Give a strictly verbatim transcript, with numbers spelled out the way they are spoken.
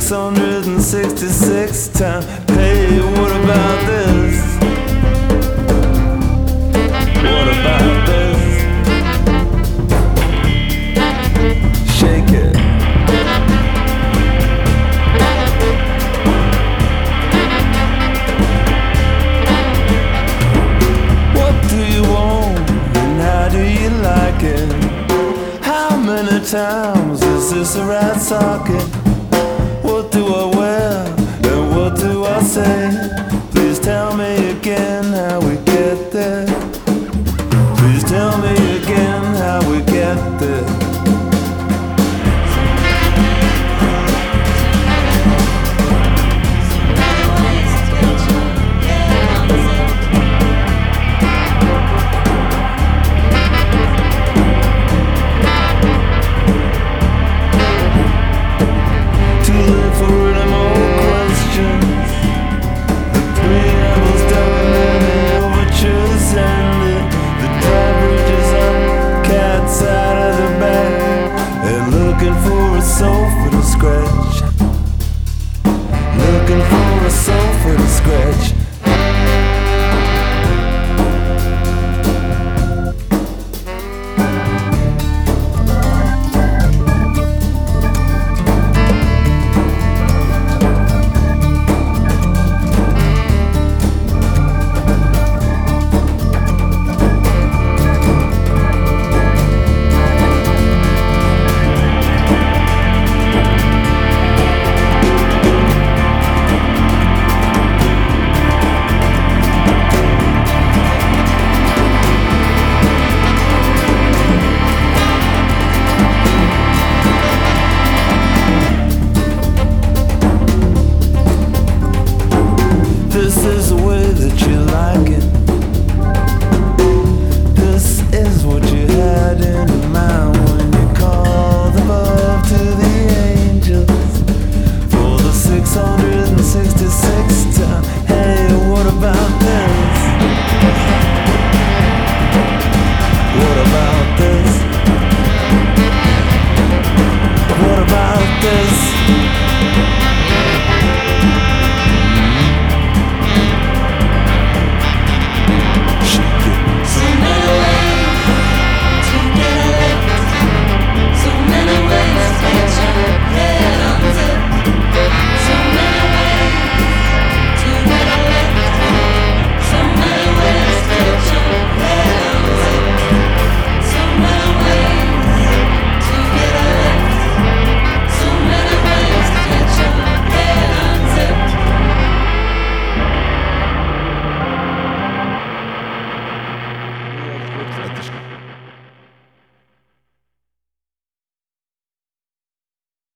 six hundred sixty-six times. Hey, what about this? What about this? Shake it. What do you want and how do you like it? How many times is this a right socket? What do I wear and what do I say? Please tell me again how we get there. Please tell me again how we get there. Sofa to scratch.